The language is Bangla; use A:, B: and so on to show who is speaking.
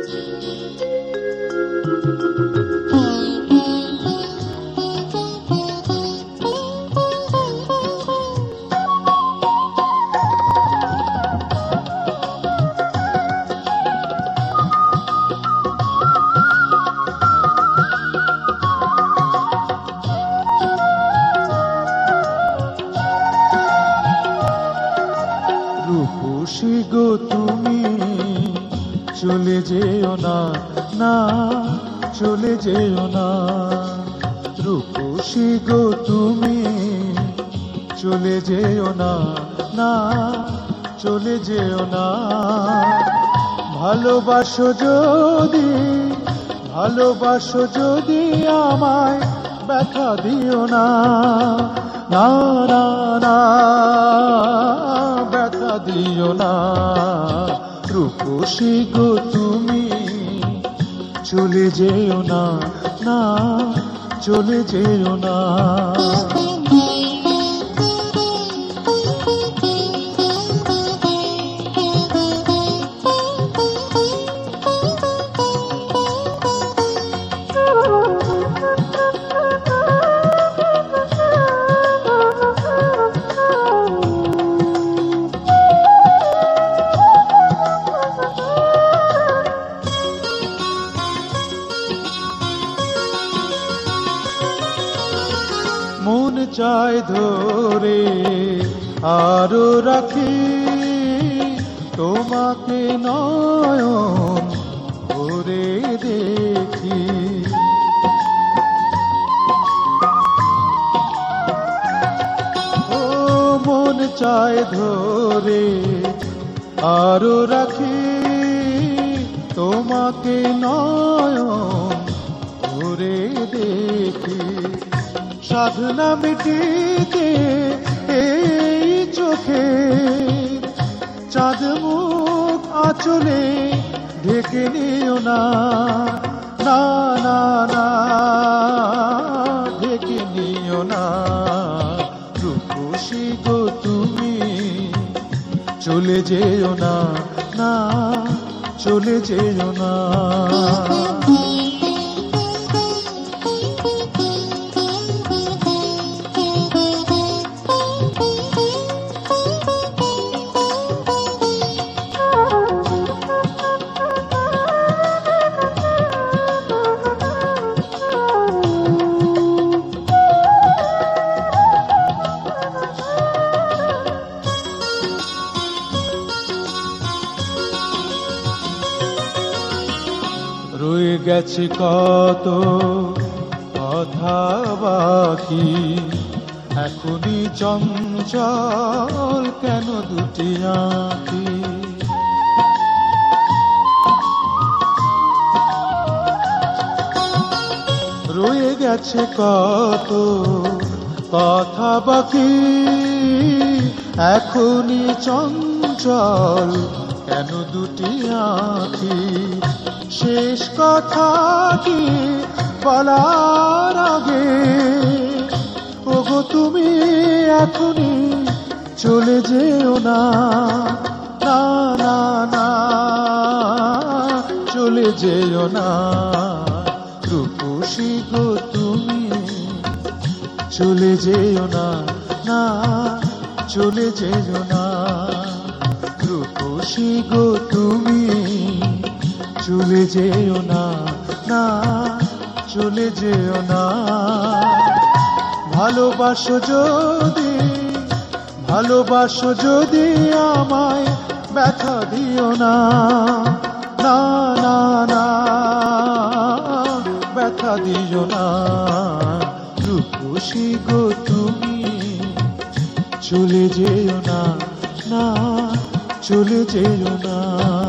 A: রূপসী গো তুমি চলে যেও না, না চলে যেও না। রূপসী গো তুমি চলে যেও না, না চলে যেও না। ভালোবাসো যদি, ভালোবাসো যদি আমায় ব্যথা দিও না, না না না ব্যথা দিও না। রূপসী গো তুমি চলে যেও না, না চলে যেও না। মন চায় ধরে আরো রাখি তোমাকে নয়ন ভরে দেখি। ও মন চায় ধরে আরো রাখি তোমাকে নয়ন ভরে দেখি। সাধনা মিটিতে এই চোখে চাঁদ মুখ আঁচলে ঢেকে নিও না, না না না ঢেকে নিও না। রূপসী গো তুমি চলে যেও না, না চলে যেও না। রয়ে গেছে কত কথা বাকি, এখনই চঞ্চল কেন দুটি আঁখি। রয়ে গেছে কত কথা বাকি, এখনই চঞ্চল কেন দুটি আঁখি। শেষ কথা কি বলার আগে ওগো তুমি এখনই চলে যেও না, না না না চলে যেও না। রূপসী গো তুমি চলে যেও না, না চলে যেও না। রূপসী গো তুমি চলে যেও না, না চলে যেও না। ভালোবাসো যদি, ভালোবাসো যদি আমায় ব্যথা দিও না, না না না ব্যথা দিও না। রূপসী গো তুমি চলে যেও না, না চলে যেও না।